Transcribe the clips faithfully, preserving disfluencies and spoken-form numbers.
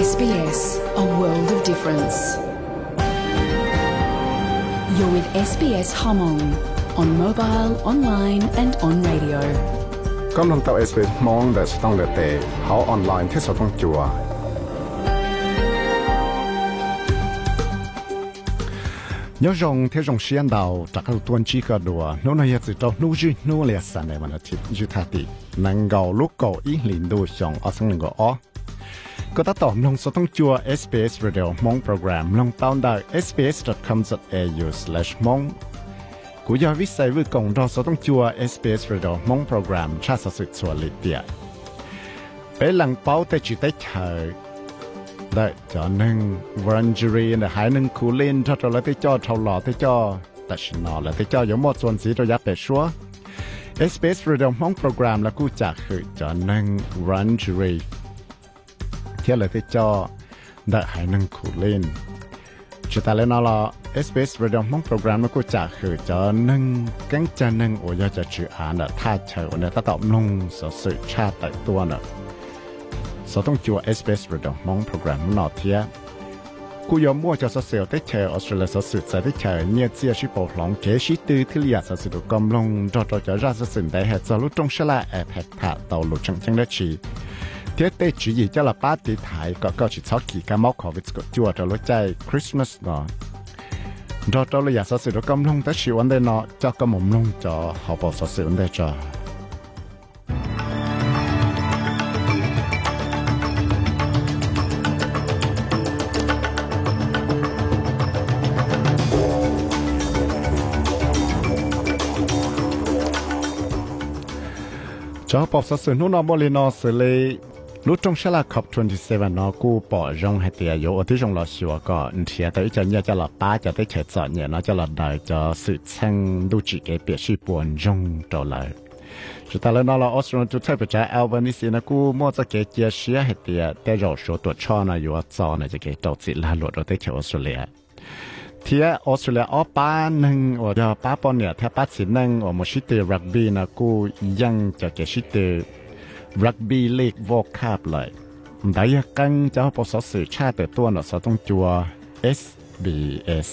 เอส บี เอส A world of difference. You're with เอส บี เอส Hmong on mobile, online and on radio. กำลังต่อ เอส บี เอส มองแต่ต้องเลือกแต่เขาออนไลน์ที่สต้องจัวnhớ rằng thế rằng xuyên đầu chắc là tuần chỉ có đùa nó nói gì đó nó chỉ nó là sản này mà nó chỉ chỉ thay đi năng cầu lúc cầu ý liền đôi xong ở sang ngõ ó có tác động nông số thông chùa ét bê ét Radio Mong Program nông tàu đại ét bê ét dot com dot a u slash mong cú giờ viết sai với cộng đồng số thông chùa ét bê ét Radio Mong Program tra sự sự xóa lịch địa bé lăng bao tay chỉ tay chờ đấy cho nên lingerie là hai nên cú lên cho rồi tới cho thầu lọ tới cho tại sao nó là tới cho giống mộtส่วนgì rồi giáp để xóa ét bê ét Radio Mong Program là cú trả khử cho nên lingerie thế là tới cho đại hai nên cú lên chỉ ta lên nó là ét bê ét Radio Mong Program là cú trả khử cho nên cánh cho nên ở giờ cho chữ án là thay chờ ở đây ta tạo nông sở sự tra tại tua nữa sốต้องจัว เอส บี เอส Radio Mong Program นอเทียกูยอมมั่วจะเสียวได้เชอออสเตรเลียสุดใจได้เชอเนี่ยเจียชิปหลงเกชิตือที่เลียสสุดกำลงจอจอจะราชสินได้เหตุจะลุจงชละแอบแหกถาเตาลุจังจังได้ชีเทียเตจีอีจะละป้าตีถ่ายก็ก็ชิดช็อกขี่กามอกขอวิสกจัวจะรู้ใจคริสต์มาสเนาะจอจอเลยอยากสุดกำลงแต่ชีวันได้เนาะจะกำมุมลงจอหอบสุดสุดได้จอจอปอบสนุนนอบลินอสเลยรู้จงชลาคับยี่สิบเจ็ดนอกูปอจงให้เตียอยู่ที่จงรอชัวก็เทียแต่จะเนี่ยจะหลับป้าจะได้เฉยจอดเนี่ยนะจะหลับได้จะสื่อเชิงดูจีเกเปียชีปวนจงตัวเลยสุดท้ายแล้วนอเราออสเตรเลียจุดเทียบไปจากเอลเบนิซีนะกูมั่วจะเกเจียเชียให้เตียแต่เราชัวตัวช่อนะอยู่ว่าจอนะจะเกตจิลาหลุดเราได้เฉยออสเตรเลียเทียออสเตรเลียอ้อป้าหนึ่งว่าจะป้าปอนเนี่ยถ้าป้าสิหนึ่งว่ามุชิตรักบี้นะกูยังจะเกชิตรักบี้เล็กวอกคาบเลยได้ยังกังจะพอสสื่อชาติตัวหน่ะสต้องจัว เอส บี เอส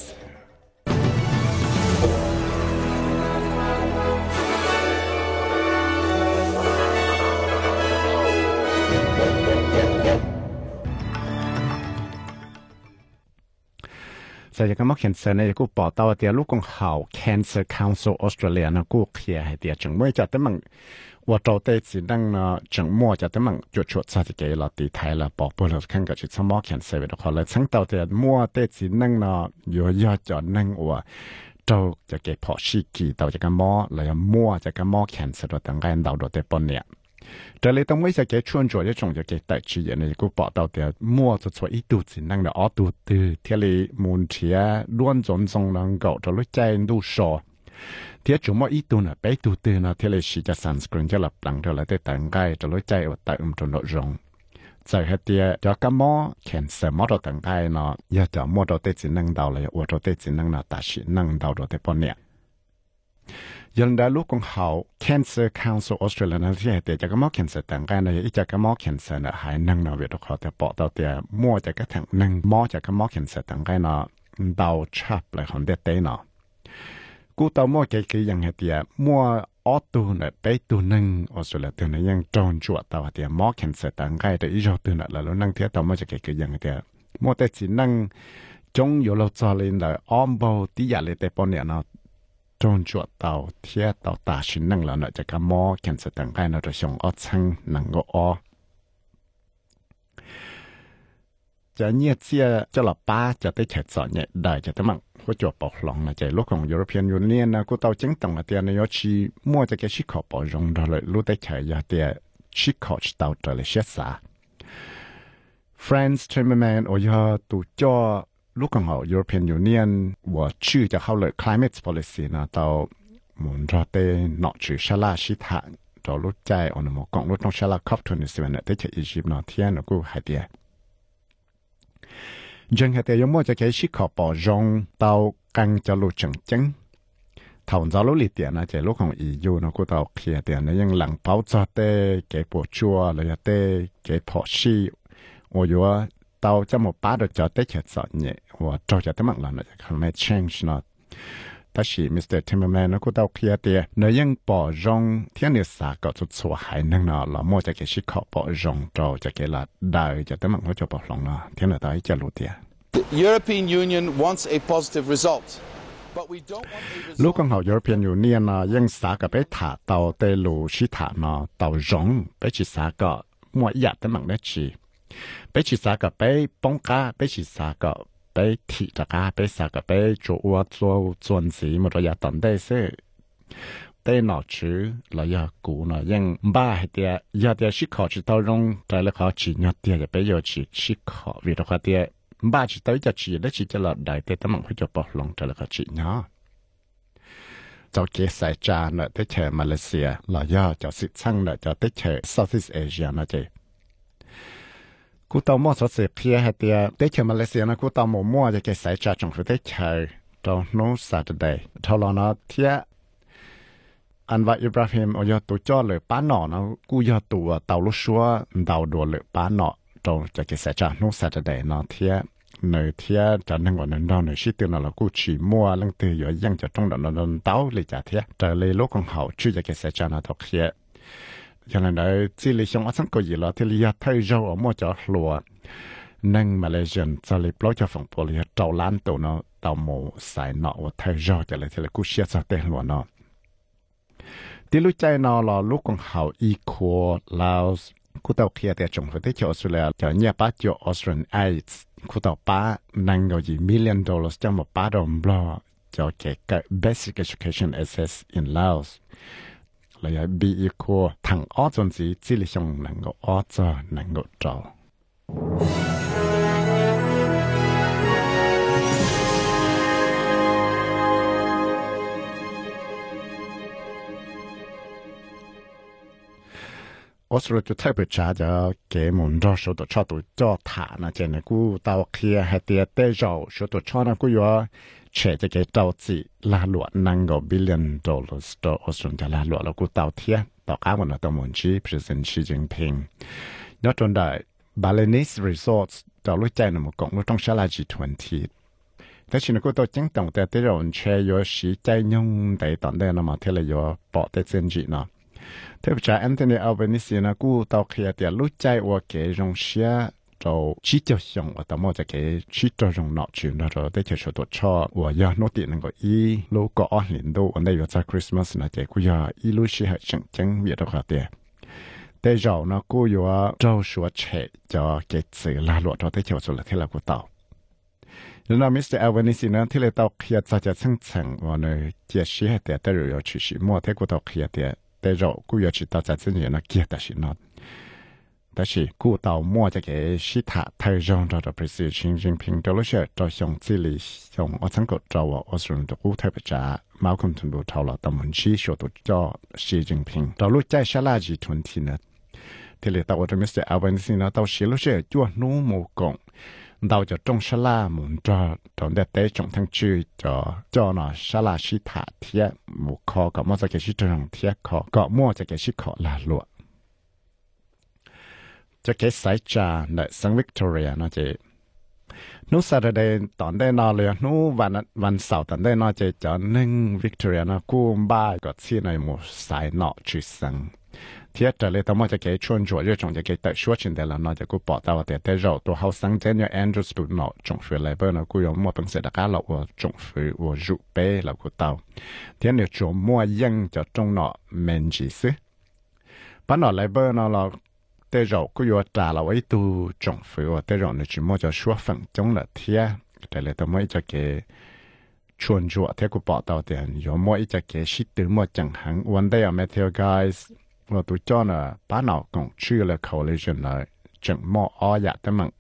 แต่ยังก็มักเห็นเสนอกูปอตาวเตียลูกของเขา Cancer Council Australia นะกูเคลียร์ให้เตียจังไม่จะแต่มันว่าโตเตจิดังนะจังมั่วจะแต่มันจุดชุดซาติเกลตีไทยละบอกเพื่อเราขั้นกับจิตสมองเขียนเสวดขอเลยทั้งเตาเตียมั่วเตจิดังนะอยู่ยอดจอดนั่งว่าโตจะเก็บพอชีกีเตาจะกันมั่วเลยมั่วจะกันมั่วเขียนเสวดต่างกันเตาโดดเตปนเนี่ยแต่เลยต้องไม่จะเก็บชวนจวดจะจงจะเก็บแต่ชีอย่างนี้กูบอกเตาเตียมั่วจะช่วยอีดูจินั่งเนาะอ๋อดูตื้อเที่ยวเลยมุนเทียล้วนจนทรงนังเก่าจะรู้ใจดูโชเทียจุ่มว่าอีตัวน่ะไปตัวตื่นนะเที่ยวเลยชีจะสันสกรีนจะหลับหลังเท่าไรแต่ต่างกันจะรู้ใจว่าแต่อุ้มจนหลงรงใจให้เทียจะก็มอแขนเสมอตัวต่างกันเนาะอย่าจะมัวตัวเตจินั่งดาวเลยว่าตัวเตจินั่งน่ะตัดชีนั่งดาวตัวเตปนเนี่ยยันได้ลูกของเขา Cancer Council Australia นะที่ให้เตียจะก็มอแขนเสต่างกันเลยอีจะก็มอแขนเสน่ะหายนั่งเนาะเวทเขาแต่ปอตัวเตียมัวจะก็ทั้งนั่งมอจะก็มอแขนเสต่างกันเนาะดาวชับเลยของเด็ดเต้เนาะกูตัวมั่วเกี่ยยังให้เตียมั่วออตูเนี่ยไปตัวหนึ่งออสเตรเลียตัวนี้ยังจอนจวดตัวเตียมอแคนเซอร์ต่างกันแต่อีจอตัวน่ะแล้วนั่งเทียตัวมั่วจะเกี่ยยังให้เตียมั่วแต่สินั่งจงอยู่เราจอเลยเลยอ้อมเบาที่อยากเลยแต่ปนเนี่ยเนาะจอนจวดตัวเทียตัวตาชินนั่งแล้วเนาะจะกับมอแคนเซอร์ต่างกันเราจะส่งออชังนั่งก็อ้อจะเนี่ยเสียจะหลับป้าจะได้แฉสอนเนี่ยได้จะแต่มั่งก็จวบปอกหลงนะใจลูกของ European Union นะกูเตาเจ้งต่างเตียนยอชีมั่วจะแกชิขอปอจงเราเลยรู้ได้แฉยาเตียชิขอชเตาจะเลยเชื่อสา France Chamberlain โอยาตูจ่อลูกของเขา European Union ว่าชื่อจะเข้าเลย Climate Policy นะเตาหมุนรอเตนอชื่อชลาชิตาจะรู้ใจอ่อนหมอกองรู้ต้องชลา ซี โอ พี ยี่สิบเจ็ดเนี่ยได้แฉอียิปต์นะเทียนกูหายเตียจังเหตุยมว่าจะแค่ชิขอปอจงเตากังจะรู้จังจังถาวจะรู้ลิเดียนะจะรู้ของอียูนะกูเตาเคลียเดียนะยังหลังเผาจะเตะเก็บปวดชัวเลยเตะเก็บพอชีโอ้ยว่า tàu cho một bá được cho tới chợ sợ nhẹ và cho cho tới mặt là nó climate change nó ta chỉ mít tơ Timmerman nó cũng tàu kia tiệt nếuยังbỏ rong thiên địa xã có chút số hại năng nó là mua cho cái shit khó bỏ rong cho cho cái là đời cho tới mặt nó cho bỏ lòng nó thiên là tới cho lụt tiệt. The European Union wants a positive result. Lúc con học European Union nóยังxã có bé thả tàu tê lù shit thả nó tàu rong bé chỉ xã có mua ít tới mặt đó chỉ bé chỉ xã có bé bông cá bé chỉ xã có bé thị ra cá bé xã có bé chỗ uo chỗ chuẩn gì mà rồi giờ tận đây sẽ đây nó chứ là giờ cũ nóยังba hay tiệt giờ tiệt shit khó chỉ tàu rong trái lại khó chỉ nhặt tiệt bé giờ chỉ shit khó vì đó khó tiệt ba chỉ tới cho chỉ đấy chỉ cho là đại tế tấm bằng phải cho bỏ lòng trở lại cái chuyện nhỏ cho kế xảy ra nữa tới chờ Malaysia là do cho sự sang nữa cho tới chờ Southeast Asia nó chứ cú tàu mua số sự kia hay tiệt tới chờ Malaysia nó cú tàu mua mua cho cái xảy ra trong phải tới chờ trong nó Saturday thâu lo nó thiệt anh và Ibrahim ở giờ tụi cho lời bán nọ nó cú giờ tụi tàu lúc xưa tàu đùa lời bán nọ trong cho cái xảy ra nó Saturday nó thiệt nơi thiệt cho nên gọi nên đó nơi sĩ tiền là cú chỉ mua lần từ giờ dân cho trong đó nó nó tàu lấy trả thiệt trở lại lúc con hậu chưa cho cái xảy ra nó thật thiệt cho nên đấy chỉ lấy xong ở trong cái gì là thì lấy thay rau ở mua cho lúa nên Malaysian cho lấy bao cho phòng police trâu lan tàu nó tàu mù xài nọ và thay rau cho lại thì là cú xia sao tên lúa nóที่รู้ใจนอรอลูกของเขาอีโคลาวส์คู่ต่อเคียแต่จงประเทศออสเตรเลียจะเนี่ยป้าจ่อออสเตรเลียไอส์คู่ต่อป้านังก็ยี่มิลลิออนดอลลาร์จะมาป้าดอมบลอจะเกี่ยวกับ basic education access in Laos แล้วยังบีอีโคทางออจนสีจิลิชงนังก็ออจอนังก็จอออสเตรเลียจะใช้ประชาจะเกี่ยมุนรอชดชอตัวจอฐานนะเจนกูตาวเคลียให้เตียเตจอชดชอนะกูอยู่เฉยจะเกี่ยเจ้าจีลาหลวนังก็บิลเลียนดอลลาร์ต่อออสเตรเลียลาหลวแล้วกูตาวเทียต่อข้าวมันต่อมุนชีประธานชีจิงพิงยอดจนได้บาเลนิสรีสอร์ทต่อรู้ใจหนุ่มกงรู้ต้องชลาจีทเวนตี้แต่ชินกูตัวจังต้องแต่เตจอนเชยอยู่สีใจยงแต่ตอนเดินมาเทเลยอยู่ปอเตเซนจีเนาะเทพจ้าแอนโทนีอัลเบนิซีนะกูตาวเขียเตียรู้ใจว่าเกยรงเชียเราชี้เจ้าชงว่าแต่มอจะเกยชี้เจ้าชงนอจืนเราได้เจอชดตัวชอว่ายาโนตินั่งก็อีลูกก็อ่อนหลินดูวันได้อยู่จากคริสต์มาสนะเจกูยาอีลูชีให้จังจังเวียดขาเตียแต่เรานะกูอยู่ว่าเจ้าชัวเฉยจะเกยสื่อลาหลวดเราได้เจอสุดละที่เรากูตาวแล้วนะมิสเตอร์อัลเบนิซีนะที่เราตาวเขียจะจะซึ่งซึ่งว่าเนยเจียชี้ให้เตียแต่เราอยู่ชี้มั่วที่กูตาวเขียเตียแต่เรากูอยากจะตัดสินใจนะเกียรติสินะแต่สิกูต่อมั่วจะเกี่ยสิทาไทยจงเราจะประสิทธิ์ชิงชิงพิงตัวลูกเสือจะส่งจิลิส่งอัศกเราว่าอัศรุนตัวกูไทยประจามาคมทุนบุตรเราตำมันชี้ชัวตัวจ่อสีจิงพิงตัวลูกใจชลาจีทุนทีนะที่เหลือตัวมิสเตอร์อัลเบนซีนะตัวสิลูกเสือจั่วนู้โมกงเราจะจงชลาหมุนจอตอนเด็กเตะจงทั้งชื่อจอจอหน่อชลาชิถาเทียหมู่คอกับมั่วจะเกชิตรงเทียคอก็มั่วจะเกชิขอลาลัวจะเกสายจาในซังวิกตอเรียนะเจนู้ซาเดย์ตอนได้นอนเลยนู้วันวันเสาร์ตอนได้นอนเจจอนึ่งวิกตอเรียนะกู้บ้าก็ที่ในหมู่สายนอชื่อซังเทียแต่เลยต้องมาจะเกี่ยชวนจวดเรื่องจงจะเกี่ยแต่ชัวชินเดลนอจะกูปอดแต่แต่เราตัวเขาสังเจนเนี่ยแอนดรูสตูนอจงฟื้นเลยเบอร์นะกูยอมมั่วเป็นเสด็จการเราว่าจงฟื้นว่าจุเป้เรากูเตาเทียเนี่ยจงมั่วยังจะจงนอเมนจิซึปันนอเลยเบอร์นอเราแต่เรากูยอมจ่าเราไว้ตัวจงฟื้นว่าแต่เราเนี่ยจิมั่วจะชัวฝังจงละเทียแต่เลยต้องมาจะเกี่ยชวนจวดเทียกูปอดแต่แต่ยอมมั่วจะเกี่ยชิดตื่นมั่วจังหังวันเดียวแมทธิวไกส์เราตัวจ้าน่ะป้าหนอกงชื่อเลย coalition เลยจังหม้ออ้อยแต่มัง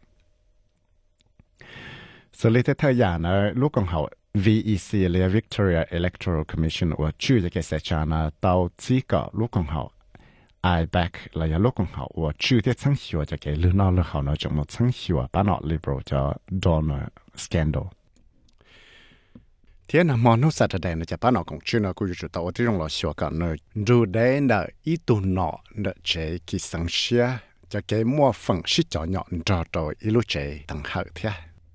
สลิดเธออย่างนะลูกของเขา วี อี ซี เลย Victoria Electoral Commission ว่าชื่อจะเกิดเสียชานะเตาซีก็ลูกของเขา ไอ แบค เลยลูกของเขาว่าชื่อที่ทั้งหัวจะเกิดลือนอเลยเขาเนาะจังหมดทั้งหัวป้าหนอ liberal จะโดน scandalทีนั้นมอนุสัตว์แดงจะป้าหนอกงชื่อนะกูอยู่จุดตัวที่ตรงเราชัวกันเนยดูได้เนยอีตุนอเนยเจกิสังเชีย cho cái mua phần sĩ cho nhọn cho rồi ít lúc chế tăng hậu thế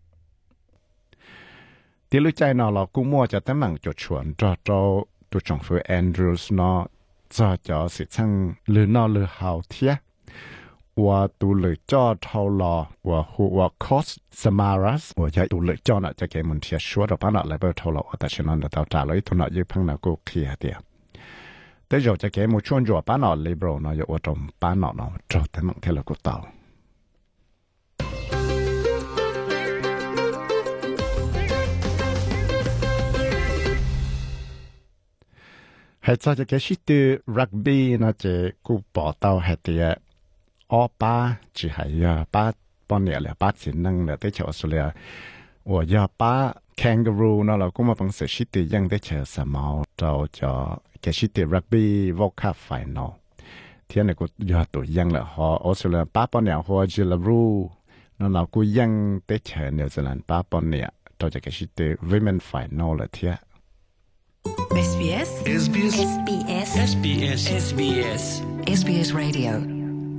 tí lúc chạy nó là cũng mua cho tấm bằng cho chuẩn cho cho tụi chồng phụ Andrews nó cho cho sự chăng lừa nó lừa hậu thế và tụ lựa cho thâu lò và hùa và cost samaras và cho tụ lựa cho nó cho cái mình thiệt số rồi bắt nó lại bơi thâu lò tại sao nó tao trả lời tụi nó như phăng nào cũng kia tiệt tới rồi cho cái một chuyên rồi bắt nó liberal nó ở trong bắt nó nó cho tới mạng thế là của tao hay cho cái shit từ rugby nó chỉ cũng bỏ tao hay tiệt ở ba只还要八半年了，八只能了，在桥说了，我要把 kangaroo 那了，咁啊，本身是对样在桥什么，就就其实对 rugby World Cup final， 天那个要对样了，哈，我说了八半年或者了 rule， 那了个样在桥纽西兰八半年，就就其实对 women final 了天。 S B S S B S S B S S B S S B S S B S Radio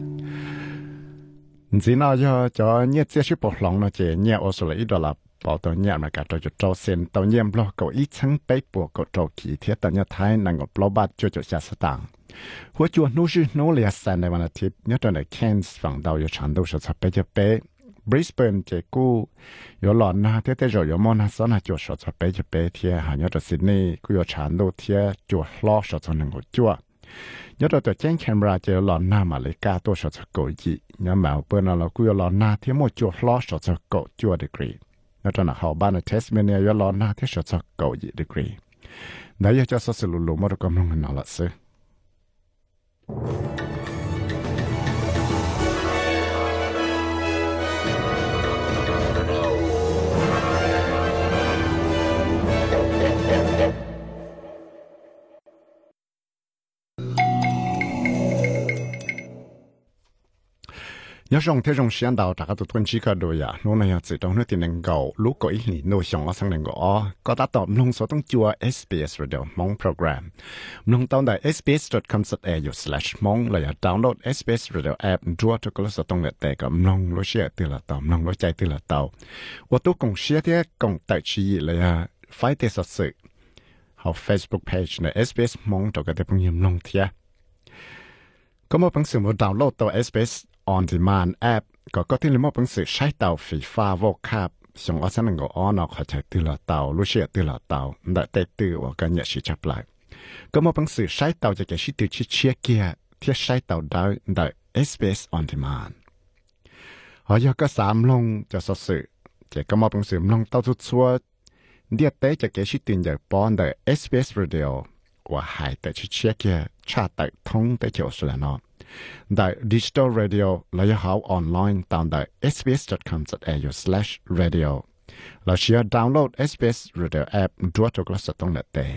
chỉ nói cho cho nhét chiếc ship bọc lòng nó chỉ nhét ở số lấy đó là bảo tàu nhét mà cả tàu cho trâu sen tàu nhét lo cậu ítชั้นไปปวกtrâu kỳ thiết tàu nhét thái năng ngọc lo bát cho cho xa sát tàngหัวจวนนู้ชื่อนู้เลียสันในวันอาทิตย์nhétตอนในแคนส์ฝั่งดาวอยู่ชั้นดาวสุดสับไปจะเป๊ะบริสเบนเจกู้อยู่หลอนนะเที่ยวแต่จะอยู่มอนาสนะจวดสุดสับไปจะเป๊ะเที่ยวหาnhétตัวซิดนีย์กูอยู่ชั้นดาวเที่ยวจวดล้อสุดสันหนึ่งหัวจวดnhớ rồi tôi chén camera chơi lon na mà lấy cá tôi sợ cổ gì nhớ mà bữa nào là cứ lon na thì một chuột lo sợ cổ chuột degree nhớ cho nó học ban ở Tasmania nhớ lon na thì sợ cổ gì degree đấy cho số sự lulu mà được công năng nào là sự nhớ rằng thế rằng sáng đầu đã có tụi chỉ có đôi à, nó này chỉ trong nước thì năng cầu lúc có ý nghĩ nội dung ở sang năng cầu có đã tóm nông số tăng chua S B S Radio mong program nông tàu tại sbs dot com dot a u slash mong là download S B S Radio app draw cho cái số tăng lệ tệ cầm nông lối share từ là tàu nông lối chạy từ là tàu và tôi cùng share thế cùng tại chỉ là phải thế thật sự học Facebook page là S B S mong cho cái tập nghiệm nông thiệt có một bằng sự một download tàu S B S on demand app ก็ก็ที่เราไม่เป็นสื่อใช้เตาไฟฟ้า World Cup ส่งออกสั่งก็อ๋อเนาะเขาใช้ตื่นละเตารู้เชื่อตื่นละเตาแต่แต่ตื่นว่ากันอย่าชิจับเลยก็ไม่เป็นสื่อใช้เตาจะแก่ชิตื่นชิเชียเกียที่ใช้เตาได้ได้ S B S on demand หอยก็สามลงจะสดสื่อจะก็ไม่เป็นสื่อลงเตาทุกชัวเดียเตจะแก่ชิตื่นอย่างป้อนได้ S B S Radio ว่าหายแต่ชิเชียเกียชาติท่องแต่เจียวสุดแล้วเนาะได้ Digital Radio และยังหาออนไลน์ตามได้ s b s dot com dot a u slash radio แล้วเชียร์ดาวน์โหลด S B S Radio app ด้วยตัวกระสุนตรงนั้นเตะ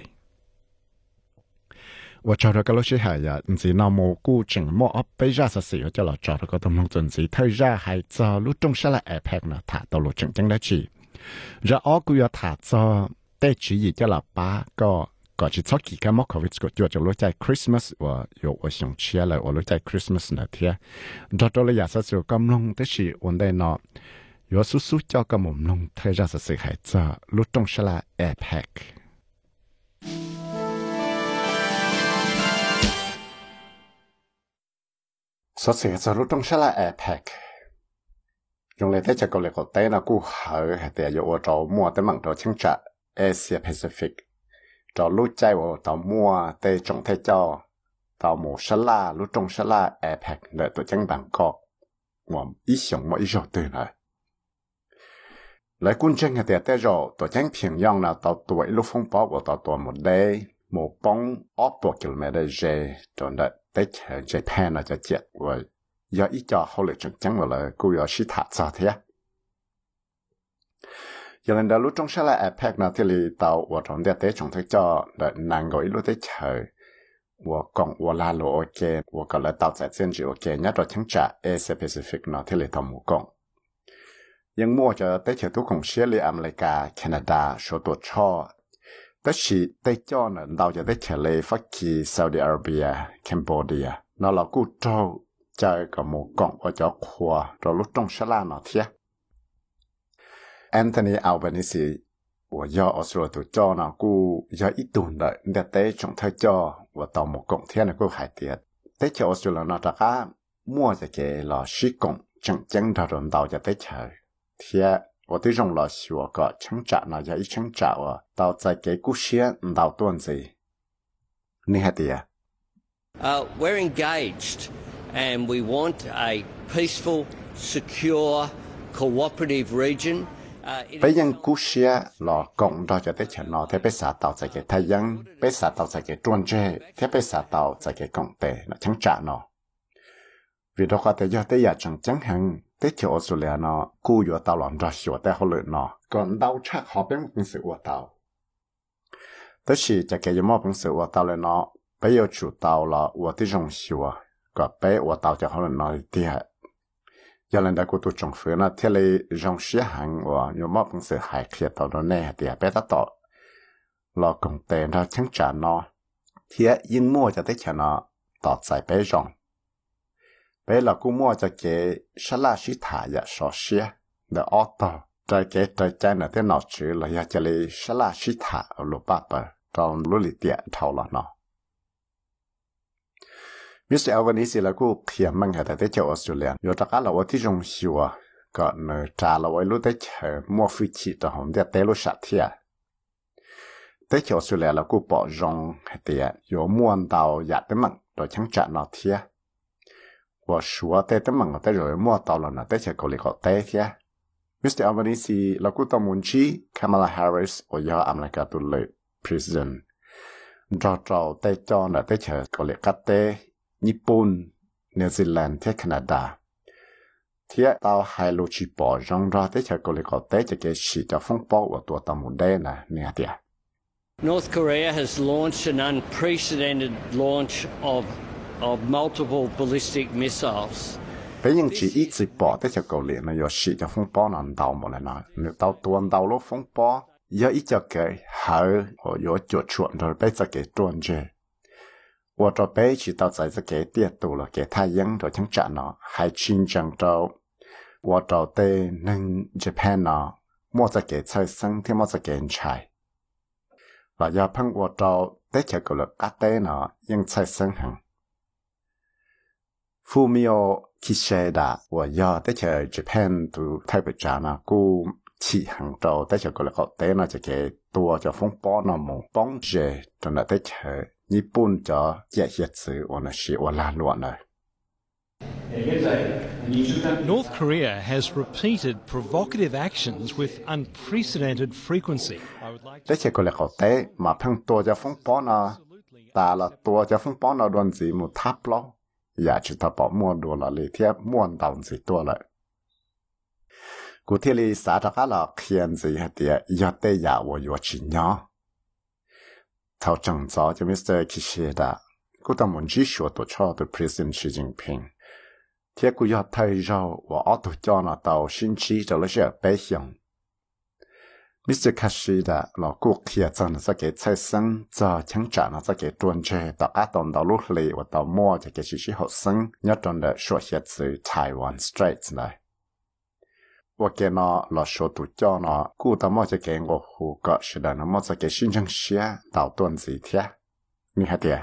ว่าจอร์ก็รู้ใช่ไหมอ่ะจริงๆน้องโมกูจึงมั่วอัพไปจ้าสักสิ่งจะหล่อจอร์ก็ต้องลงจนสิเธอจะให้จอรู้ตรงใช่ละแอปแพ็กนะถ้าตัวรู้จึงจังได้จีจะอ้อกูอยากถ้าจอเตะจีจะหลับป้าก็ก็จะชอบกี่กันมากเขาวิจก็จะจะรู้ใจคริสต์มาสว่าอยู่ว่า想เชียร์เลยว่ารู้ใจคริสต์มาสนะเทียดตัวเลยอยากจะจะกำลังแต่สิวันใดเนาะอยู่สู้ๆเจ้ากำมุมลงเธอจะสื่อให้จะรู้ตรงฉลาดแอร์แพ็กสุดท้ายจะรู้ตรงฉลาดแอร์แพ็ก用嚟睇就過嚟個底那股好係第日我做摸得問到清楚 Asia Pacific 做รู้ใจว่าตัวมัวแต่จงเทจอตัวหมูฉลารู้ตรงฉลาแอร์แพ็กเลยตัวจังบางกอกว่าอีสงว่าอีจอตื่นเลยแล้วกุญแจเนี่ยแต่จอตัวจังเพียงย่องนะตัวตัวลูกฟงป๊อว่าตัวตัวหมดได้หมูป้องออกตัวกิโลเมตรเจจนได้ได้เจเจแพนน่ะจะเจ็ดว่า要一家好了整整了，กู要去塔扎的呀。有人在路中下来 iPad 那这里到我从这得从这叫的难过一路的车，我讲我拉路 OK， 我个来到在政治 OK， 人家在听着 Asia Pacific 那这里头冇讲。ยังมั่วจะได้เจอทุกของเชื้อเลยอเมริกาแคนาดาโชตัวช่อแต่สิได้จ้อน่ะเราจะได้เจอเลยฟักกีซาอุดิอาระเบียแคนเบเดียนั่นเรากู้เจ้า chơi có một cọng ở chỗ khoa rồi lúc trong sá la nó thiệt Anthony Albanese 我要 Australia 做做呢，กู要一顿的，你得从他做，我到某公天呢，กู海跌，得去 Australia 呢，大家摸着个老施工，正正他轮到就得去，天，我对种老师我个成长呢，就一成长啊，到在给故事唔到段子，你还跌 ？Uh, we're engaged, and we want a peaceful, secure, cooperative region. bây giờ cú xe là cộng đó cho tới chuyện nó thế bây giờ tạo ra cái thái dương bây giờ tạo ra cái truân chế thế bây giờ tạo ra cái cộng tệ nó chẳng trả nó vì đó có thể do tới giờ chẳng chẳng hạn tới chỗ Australia nó cú vừa tạo làm ra sửa tới họ lợi nó còn đau chắc họ biết một sự của tạo tới khi cho cái một sự của tạo lên nó bây giờ chủ tạo là của tới dùng sửa còn bây của tạo cho họ lợi nó thì giờ lần đó cô tụi trong phía nó theo lấy dòng xe hàng và nhiều mốc sự hại thiệt tao nó nè thì bé ta tỏ lo công tiền ra chứng trả nó thì yên mua cho tới cho nó tỏ giải bé rong bé là cô mua cho cái xe la sĩ thả ya sọ xe the auto trái cái trái trái là thế nào chứ là ya cho lấy xe la sĩ thả ở lô bát bờ trong lô lì tiệt thâu là nó Mister Albanese là cô khiêm mang hệ tại châu Australia, rồi tất cả là ởที่trong xưa, còn trả là ở lúc tới chờ mua phi chỉ cho họ để tới lúc sát thiệt. Tới châu Australia là cô bỏ rong hệ tại, rồi mua tàu giặt tới mặn, rồi chẳng trả nó thiệt. Và xưa tới tới mặn tới rồi mua tàu là nó tới chờ cô lấy có tới thiệt. Mister Albanese là cô tàu muốn chi Kamala Harris ở giờ America tu lệ president. Rồi rồi tới cho nó tới chờ cô lấy cắt tới. Nhật Bản, New Zealand, thế Canada. Thế tao hai lô chỉ bỏ rong ra tới cho cô lấy có tới cho cái sự cho phong bạo của tụi tao muốn đây nè, nè tiệt. North Korea has launched an unprecedented launch of of multiple ballistic missiles. Bây giờ chỉ ít chỉ bỏ tới cho cô lấy nó có sự cho phong bạo nó đào một lần nữa. Nếu tao tuần đào lô phong bạo, giờ ít cho cái hở hoặc có chuột chuột rồi bây giờ cái tuần chơi. 我这辈子到在这个地度了，给太阳都听讲了，还真正到我到对能 Japan 呢，莫在给菜生，天莫在给菜。那要碰我到对这个了，嘎对呢，用菜生行。Fumio Kishida 我要对这 Japan 都台北站呢，故起行到对这个了，搞对呢，这个多就风暴呢，冇帮助，真的对这。日本就这些词我呢是我烂乱了。 North Korea has repeated provocative actions with unprecedented frequency. 这些个来搞的，嘛碰多就风暴呢，打了多就风暴呢，段子冇塌咯，也知道把摸多了，里天摸到子多了。古天里啥子个了，骗子一点，要得呀，我要去鸟。Thao chẳng rõ cho Mister Kishida, cô ta muốn chỉ sửa tổ cho từ President Xi Jinping. Thế cô要thấy rõ và ở tổ cho nó tàu xin chỉ cho nó sẽ bé hiểm. Mister Kishida là cô kia chẳng là cái菜生 cho chẳng trả nó cái tuần chơi tạo ác tổng đạo lúc lì và tạo mua cho cái sĩ học sinh nhớ trong đời sửa hiện từ Taiwan Straits này. Và cái nó là số tụ cho nó, cô ta mua cho cái ngô hồ có sự là nó mua cho cái sinh chân xe tạo tuần gì thế. Như thế thế.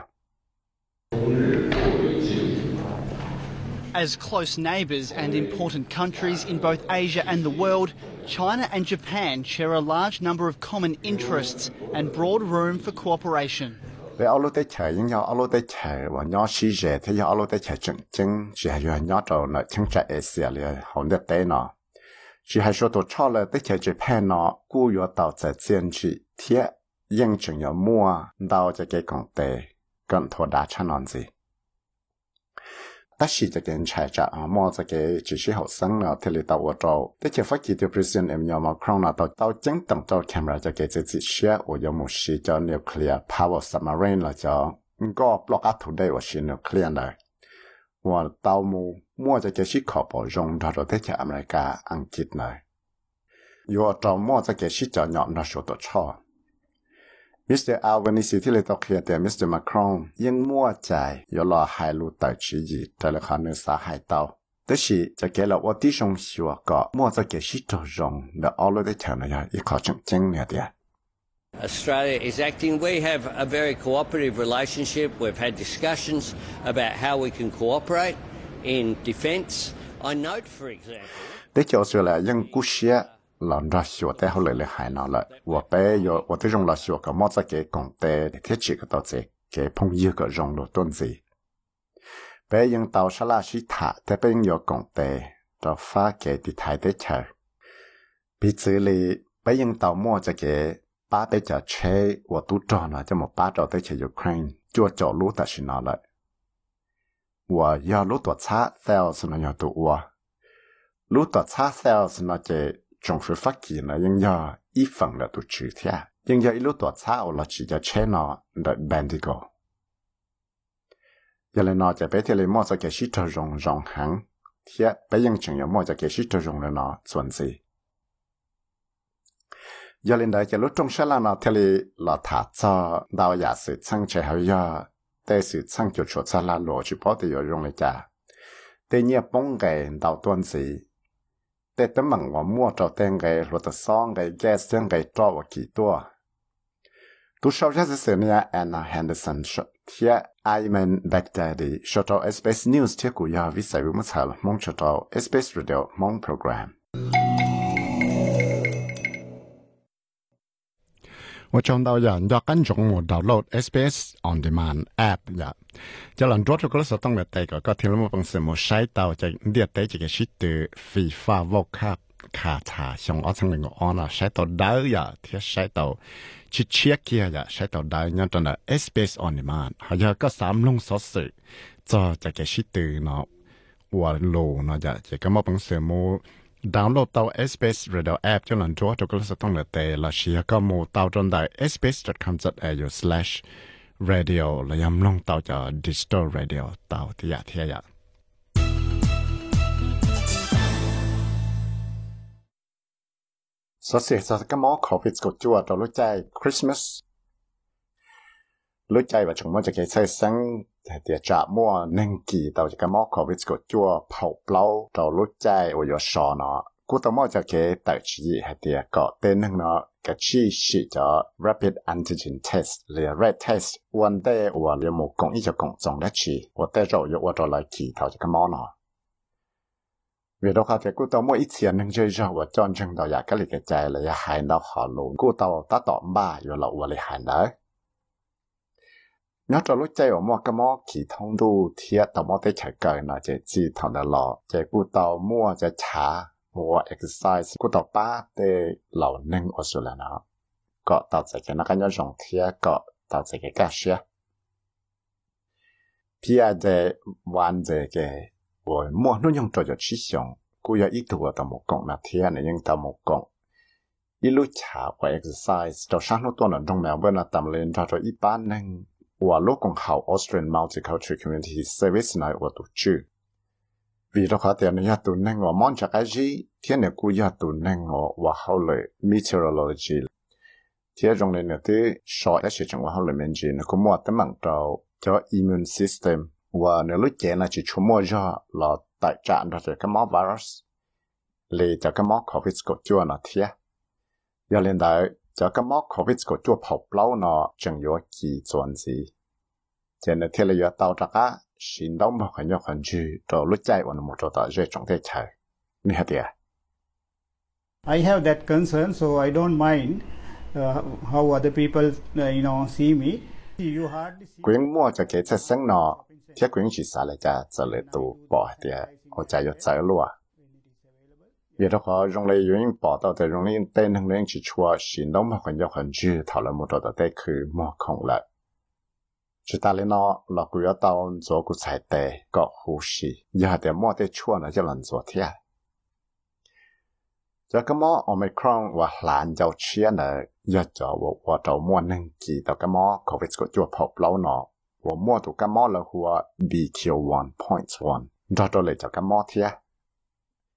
As close neighbours and important countries in both Asia and the world, China and Japan share a large number of common interests and broad room for cooperation. Về ở lúc tới chơi, nhưng ở lúc tới chơi và nhỏ xí rẻ, thế ở lúc tới chơi chân chân, chỉ là nhỏ trâu nó chân chạy Asia là không được tới nó. Chỉ hay số tổ cho là tới chơi Japan nó, cú yếu tạo在建制贴，认证要mua到这个工地，跟拖大产样子。但是这个财长啊，摸这个只是后生了，这里到我做，这些发起的 President Emmanuel Macron 呢，到到正等到 camera 这个这这些，我有冇事叫 nuclear power submarine 了叫，应该 block out today 我是 nuclear 的，我到冇摸这个是可保用到到这些 America 安吉呢，有做摸这个是叫鸟那说的错。 มิสเตอร์อัลวานิซีที่เลยตอกเขียนแต่มิสเตอร์มาครองยังมั่วใจยอรอหายลูต่อชีจีแต่ละครนึกสาหายเตาแต่สิจะเกล่าว่าที่ชงชัวก็มั่วจะเกชิตรงแล้วเอาเลยได้เท่านั้นอีกขอจังจังเนี่ยเดีย Australia is acting. We have a very cooperative relationship. We've had discussions about how we can cooperate in defence. I note, for example. ได้เจ้าส่วนละยังกู้เชียหลอนรัสชัวแต่เขาเลยเลยหายนอนละว่าไปอยู่ว่าที่รงรัสชัวก็มั่วจะเกกงเตะที่จีก็ต่อเจเกพงยืก็รงโดต้นสีไปยังเตาชลาชิตาแต่ไปยังอยู่กงเตะต่อฟ้าเกติไทยได้เชอปีซื้อเลยไปยังเตามั่วจะเกป้าไปจะเช่ว่าตู้จอนจะมาป้าเราได้เชยูเครนจัวจ่อรู้แต่ชินอเลยว่าอย่ารู้ตัวช้าเซลส์นะอย่าตัวว่ารู้ตัวช้าเซลส์นะเจจงฟื้นฟักกินนะยังอย่าอีฝั่งละตัวชื่อเทียยังอย่าอีรู้ตัวช้าเอาละจีจะเช่นอเดแบนดิโกอย่าเลยนอจะไปที่เลยมั่วจะเกชิตรงจงหังเทียไปยังจึงอย่ามั่วจะเกชิตรงเลยนอส่วนสิยาลินได้จะรู้ตรงเชลานาเทลีลาถาจอดาวอยากสืบช่างเชหายาแต่สืบช่างจุดชดชลาโลชิพอติโยรงเลยจ้าแต่เนี่ยป้องไก่ดาวต้นสีแต่ตั้งมังว่ามั่วเจ้าแตงไก่รถซองไก่แก๊สเส้นไก่จ้าว่ากี่ตัวตัวชาวชาติเสียเนี่ยแอนนาแฮนเดอร์สันเทียไอแมนแบกแดดีชดเอาเอสบีเอสนิวส์เทียกุยาวิสัยวิมุตสัลมองชดเอาเอสบีเอสเรดิโอมองโปรแกรม我讲到人要跟踪我 download S B S on demand app 呀，就能做出嗰啲手動嘅第個個條目本身冇使到就啲第幾個是對非法獲客卡查上我曾經我按啦使到到呀，啲使到去 check 嘅呀，使到到呢真係 S B S on demand，係有個三龍所說，就就個是對呢，我路呢就就咁我本身冇。download 到 S B S Radio app 就能做到嗰啲東西嘅啦，是一個冇到咗到 s b s dot com dot a u slash radio 嚟飲弄到就 digital radio 到啲日啲日。所以就咁我 COVID 個做到lúc chạy Christmas， lúc chạy và chúng tôiจะ計xây sinh thì trả mua nên kỳ tàu chỉ cái món COVID của chua phẩu lâu tàu lúc chạy ở chỗ sò nó cú tàu mua cho cái tài chỉ thì có tên nó cái chi sĩ cho rapid antigen test là red test one day và là một công ý cho công trọng đó chỉ và tới rồi ở chỗ lại kỳ tàu chỉ cái món nó vì đó thì cú tàu mua ít tiền nên chơi cho và chọn chừng tàu giả cái cái chạy là hai nó họ luôn cú tàu ta tỏ ba rồi là và là hai nữa nhớ cho lúc chơi ở mua cái món kỳ thông đu thiệt tàu mua tới chạy cờ nó chỉ chỉ thằng đó lọ chạy cú tàu mua chạy trả mua exercise cú tàu ba để lẩu nâng ở chỗ là nó có tàu chạy cái nó cái nhớ rộng thiệt có tàu chạy cái cá xe phía để玩这个我mua nó用做就吃上cú要一度tàu một công là thiệt này nhưng tàu một công一路查或 exercise 就上路多人中苗本là tầm lên cho cho一般nângว่าลูกของเขา Australian Multicultural Community Service ในว่าตัวชื่อวิธีเขาเตียนยาตุนนั่งว่ามอนจากไอจีเทียนเนี่ยกูยาตุนนั่งว่าเขาเลย meteorology เทียนตรงนี้เนี่ยที่ชอได้เชื่อจังว่าเขาเลยมันจีนกูมัวแต่มันเราจะ immune system ว่าเนี่ยลูกเจนน่ะจะชั่วโมงจะเราตัดจานเราจะก็มอ virus เลยจะก็มอ COVID ก็จัวน่ะเทียอย่าเล่นได้จะก็มอ COVID ก็จั่วเผาเปล่าเนาะจังอยู่กี่ส่วนสิเจนเทเลยอยู่เตาจักระสินดำบอกให้ยกขันจูตัวรู้ใจวันหมดตัวเรื่องจงได้ใช่นี่ฮะเดีย I have that concern so I don't mind uh, how other people uh, you know see me you hardly see กูยังมั่วจะเกิดจะสังเนาะเที่ยกูยังฉีดสารเลยจะจะเลยตัวบ่เดียเอาใจอยู่ใจรัวvì đó họ dùng lấy những bỏ tàu để dùng lấy tên hàng lên chỉ chua xin đóng mà còn do còn chưa thảo luận một trò tớiคือมอของละจุดตาเลยเนาะเราคุยตอน做กูใช้แต่ก็หูสิอย่าแต่มอได้ชั่วนะจะหลัง做เที่ยจะก็มอโอไมครอนว่าหลานเจ้าเชียนะอย่าจะว่าว่าเจ้ามอหนึ่งกี่ต่อก็มอโควิดก็จั่วพบแล้วเนาะว่ามอถูกก็มอแล้วหัว บี คิว one point one เราตัวเลยจะก็มอเที่ย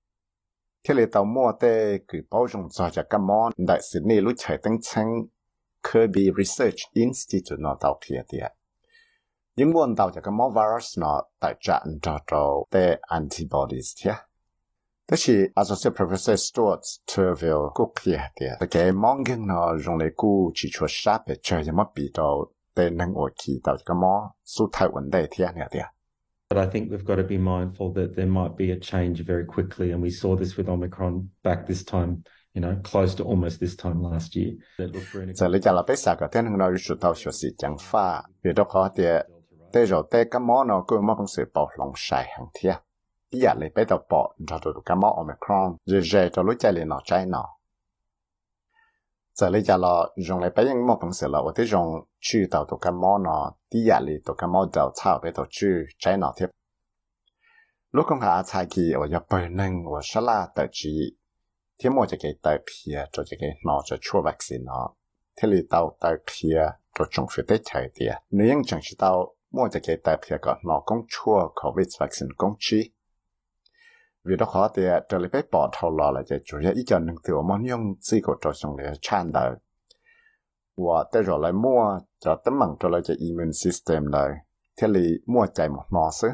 ที่เลยตาวมั่วเต้คือป้าจงจอจากกมอนได้สินี่รู้เฉยตั้งเชง Kirby Research Institute nó tàu kia tiệt những muốn tàu cho cái món virus nó tại trạng cho trâu để antibodies tiệt thế thì Associate Professor Stuart Turville cũng kia tiệt cái món cái nó dùng để cứu chỉ cho sát để chơi cho mất bị trâu để nâng ở khi tàu cho cái món số thái vấn đề tiệt này tiệt. But I think we've got to be mindful that there might be a change very quickly, and we saw this with Omicron back this time, you know, close to almost this time last year. Giờ lấy cho là bây giờ cái tên nó rút tàu số gì chẳng pha, vì đó có thể để rồi để cái món nó cứ món công sự bảo lòng sai hàng thiệt. Bây giờ lấy bây giờ bỏ cho tụi cái món Omicron, rồi rồi cho lúc chạy lên nó chạy nó. Giờ lấy cho là dùng lấy bây giờ món công sự là ở đây dùng chữ tàu tụi cái món nó bây giờ lấy tụi cái món đầu thao bây giờ chữ chạy nó thiệt. Lúc con hạ thay kỳ ở nhà bơi nâng ở sá la tại chỉ thế mỗi cái tại phía cho cái nó cho chua vaccine nó thế li tàu tại phía cho trong phía tết chạy đi nếu như chẳng chỉ tàu mỗi cái tại phía có nó cũng chua covid vaccine cũng chi vì đó khó thì trở lại bé bỏ thầu lò là cái chủ yếu ý cho nên từ món dùng gì của cho xong để chan đời và tới rồi lại mua cho tấm bằng cho lại cái immune system đời thế li mua chạy một nó xứ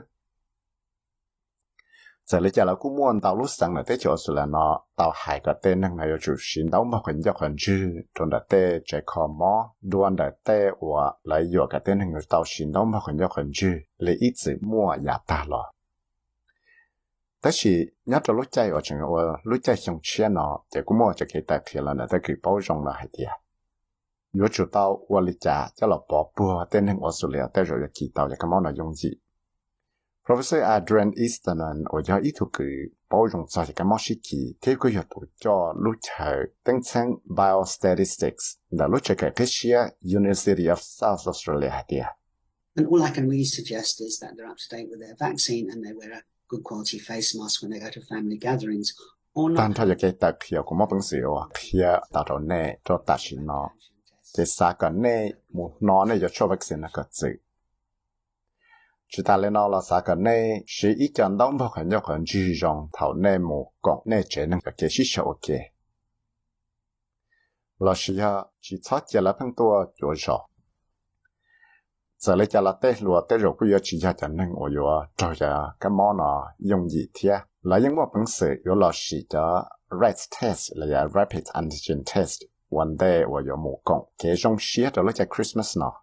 giờ lấy cho là cũng muốn tàu lúc sáng là tới chỗ sự là nó tàu hải cái tên năng này chủ xin đấu mà khẩn cho khẩn chứ trong đó tê chạy khó mò đoan đó tê và lại vừa cái tên năng tàu xin đấu mà khẩn cho khẩn chứ lấy ít sự mua giả ta lo thế thì nhớ cho lúc chạy ở trong ở lúc chạy trong xe nó thì cũng mua cho cái tài kia là nó tới cái bao rong là hay đi nhớ chủ tàu và lịch trả cho là bỏ bùa tên năng ở số liệu tới rồi kỳ tàu cho cái món nó dùng gì Professor Adrian Easternan ở giáo ý thuộc cử bảo rộng cho cái món sĩ kỳ theo cái hoạt động cho lúc chờ tính năng biostatistics đã lúc chờ cái cái xia University of South Australia hạt địa. And all I can really suggest is that they're up to date with their vaccine and they wear a good quality face mask when they go to family gatherings. Tan thay cái đặc hiệu của món bánh xỉu phía tạo ra nè cho ta xin nó cái xa cái nè một nó này cho vaccine là cái gì chỉ ta lên nó là sao cái này chỉ ít chọn đông bao khẩn cho khẩn chú trọng thảo này một cộng này chế năng cái sự số ok là chỉ ha chỉ thoát chỉ là phân tua chỗ rõ giờ lấy cho là tết lúa tết rồi cũng chỉ cho chân năng ở chỗ cho cho cái món nó dùng gì thế là những món bằng sự có là chỉ cho rat test là rapid antigen test one day ở chỗ một cộng cái trong xía cho lấy cho Christmas nó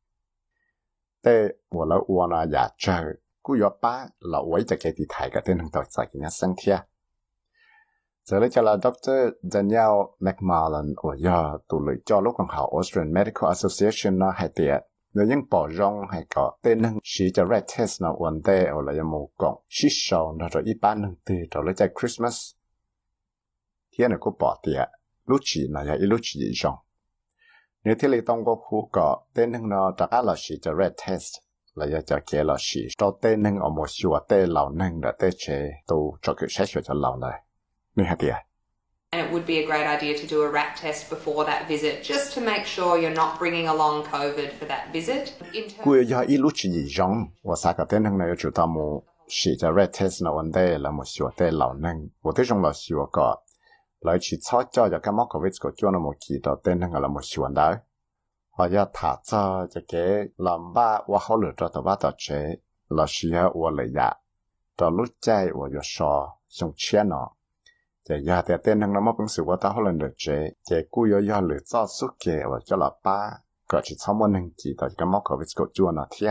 thế我老我呢也做，古有把老位就给地睇嘅，等能到在嘅身體。這裡就係 Doctor Danielle McMullen 我要讀嚟咗lúc còn học Australian Medical Association 呢係啲，你應保障係個，等能試咗 rat test 呢問題我嚟有冇講，試數呢就一般能對到嚟在 Christmas， 天呢個保啲，錄取呢也一錄取以上。nếu thế thì tông có khu có tên hưng nó trả là chỉ cho red test là giờ cho kia là chỉ cho tên hưng ở một số tên lão hưng đã tên chế tu cho cái xét cho lão này như thế gì And it would be a great idea to do a rat test before that visit, just to make sure you're not bringing along COVID for that visit. Cúi giờ ít lúc chỉ giống, và sao cái tên hưng này chủ ta một chỉ cho red test nó vấn đề là một số tên lão hưng, và tới trong là số có lại chỉ cho cho cái mắc covid của chúng nó một kỳ đầu tiên là một chuyện đấy họ giờ thả cho cái làm ba và họ lựa cho tao ba tao chế là chỉ là và lợi giả cho lúc chạy và giờ so xong chuyện nó thì giờ thì tên nó mất bằng sự của tao họ lần được chế thì cú giờ giờ lựa cho suốt cái và cho là ba cái chỉ cho một lần kỳ đầu cái mắc covid của chúng nó thiệt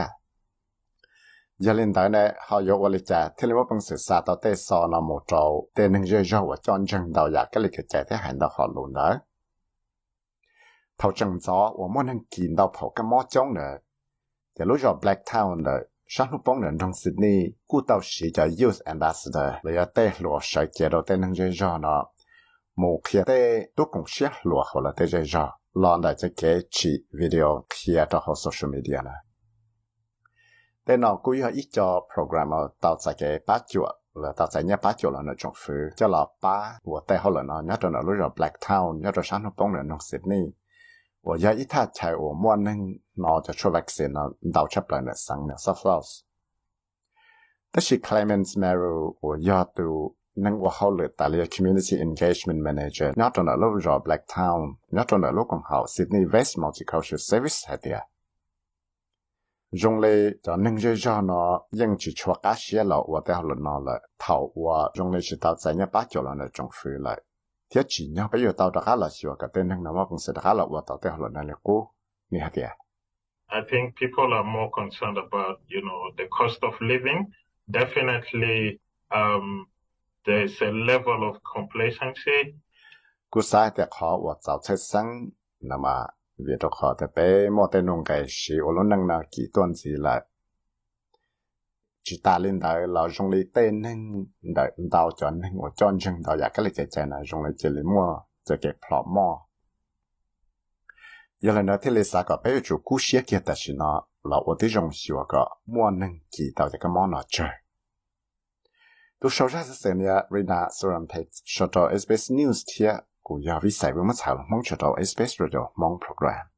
giờ lên tới này họ yêu và lịch trả thì lúc bằng sự xa tao tê so là một trâu tên hình dây dâu và chọn chân đầu giả cái lịch chạy thế hành đó họ luôn đó thầu chân gió và mỗi lần kín đầu phổ cái mó chống nữa thì lúc rồi Blacktown nữa sáng lúc bóng lần trong Sydney cú tàu sĩ cho Youth Ambassador là giờ tê lùa sợi chế đầu tên hình dây dâu nó một khi tê tôi cũng xét lùa họ là tê dây dâu lòn đại cho cái chỉ video khi cho họ social media này tên nó cũng có ít cho program tạo ra cái bát chuột là tạo ra nhé bát chuột là nó trong phủ cho là ba của tay họ là nó nhớ cho nó lúc rồi Blacktown nhớ cho sáng hôm bóng là nó Sydney và giờ ít thà chạy ở mua nên nó cho cho vaccine nó đào chấp lại là sang là South Wales. Thế thì Clements Merrill và giờ từ นั่งว่าเขาเลยแต่เรียก community engagement manager นัดตอนนั้นเรารอ Blacktown นัดตอนนั้นเราของเขา Sydney West Multicultural Service ให้เดียรงเลยจะนึ่งเยอะๆเนาะยังจะชัวร์ก้าเสียเราว่าแต่เขาเลยนอนเลยเท่าว่ารงเลยจะ到ใจเนี่ยป้าจ่อเราเนี่ยจงฟื้นเลยเที่ยจีเนี่ยไปอยู่到ตะก้าเราชัวร์กับเต้นนั่งน้ำว่าคงเสร็จตะก้าเราว่าต่อแต่เขาเลยนั่นเลยกูนี่ให้เดีย I think people are more concerned about, you know, the cost of living. Definitely, um, there's a level of complacency. กูใช้แต่ขอว่าจะใช้สังนะมาเวียดขอแต่ไปมอแต่นงไก่ชีโอลนังนากี่ต้นสีละจิตาลินได้เราจงเลยเต้นนึงได้ดาวจอนนึงว่าจอนจึงดาวอยากก็เลยใจใจนะจงเลยเจริญมั่วจะเก็บพลอมมั่ว原来呢，这里啥个别有做古些个，但是呢，老我的种小个莫能记到这个莫那这。都说啥是什么呀 ？Rina Surampet 说到 S B S News 贴，古要为谁我们采了梦说到 S B S Radio 梦 program。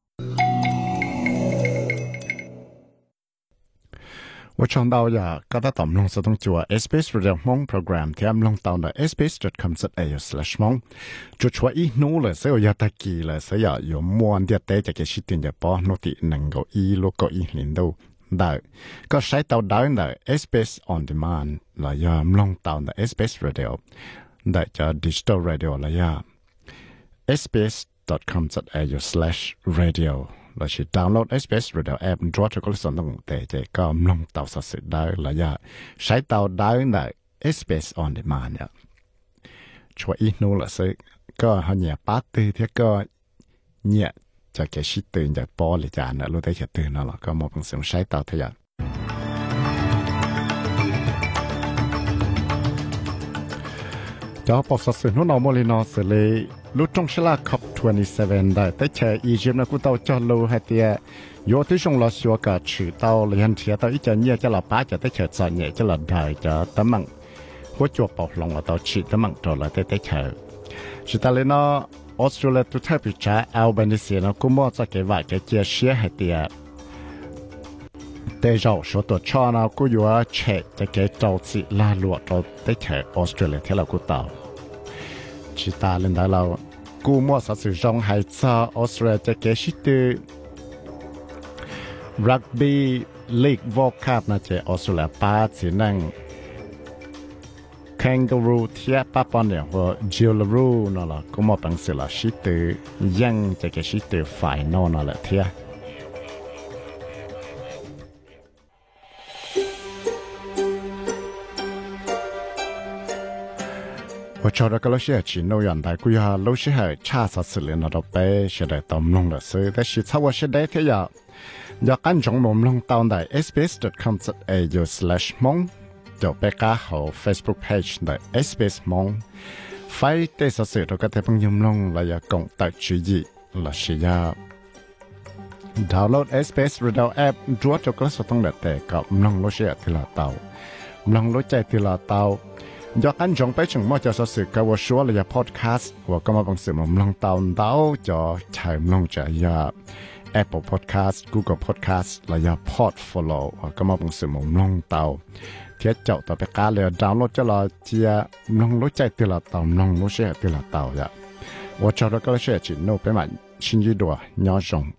我唱到呀，刚才咱们是通过 S B S Radio 梦 program ที่ลง到了 s b s dot com dot a u slash 梦，就说一努了，所以要得记了，所以要有满的带这个时间的包，努力能够一路过一年度的，ก็ใช้到到了 S B S on demand 了，要ลง到了 S B S Radio ได้จะ digital radio 了呀 s b s dot com dot a u slash radioเราจะดาวน์โหลด S B S Radio App รอทุกคนส่งตรงแต่จะก็ลงเตาสัตว์ได้แล้วอย่าใช้เตาได้ใน S B S on demand เนี่ยช่วยอีกนู้นละสิก็เขาเนี่ยป้าตื่นที่ก็เนี่ยจะแค่ชิดตื่นจากปอหรือจานนะรู้ได้แค่ตื่นนั่นแหละก็มองเป็นสิ่งใช้เตาทะยานจะปอบสัตว์นู้นเอาโมลินอสเลยลุตรงชลาคับยี่สิบเจ็ดได้แต่เชออียิปต์นะกูเตาจอลูให้เตียโยที่ชงเราชัวกับชื่อเตาเรียนเทียเตาอีจะเนี่ยจะเราป้าจะได้เชอจะเนี่ยจะเราได้จะตั้มมังหัวจัวปอกลงเราเตาชื่อตั้มมังตัวเราได้ได้เชอสุดท้ายเลยเนาะออสเตรเลียตัวเทพิชาอัลเบนิเซียนะกูมั่วจะเก็บไว้จะเจียเชียให้เตียแต่เราชัวตัวชอนะกูอยู่ว่าเชจะเก็บเจ้าสิลาลวดเราได้เชอออสเตรเลียที่เรากูเตาชิตาเล่นได้เรากูมั่วสัตว์จงหายใจออสเตรเลียจะเกชิตรักบี้ลีกวอลคัพนะเจออสเตรเลียป้าสินังแคนการูเทียป้าปอนเนี่ยว่าจิลลารูนั่นแหละกูมั่วปังสิละชิตยังจะเกชิตฝ่ายนอนนั่นแหละเทีย我找到个老些去农园的，กูอยาก老些还查啥事了，那都被现在都弄了，所以但是查我现在这样，要按中我们弄到的 s b s dot com dot a u slash 梦，就被加好 Facebook page 的 S B S 梦，非得啥事都给他朋友弄了，要共同注意，那是要 download S B S Radio App， 主要就个是通的แต่ก็弄老些ทีละเตา弄老ใจทีละเตายอดอันจงไปถึงมั่วจะสื่อกับว่าชัวร์เลยพอดแคสต์ว่าก็มาบังสื่อมันลงตาวดาวจะใช้ลงจะยา Apple Podcast Google Podcast และยา Podfollow ว่าก็มาบังสื่อมันลงตาวเทียเจ้าต่อไปการเลยดาวน์โหลดจะรอเจียลงรู้ใจตีละตาวลงรู้เชื่อตีละตาวจ้ะว่าจะเราก็เชื่อจิตโน้ไปมันชินยีดัวย้อนจง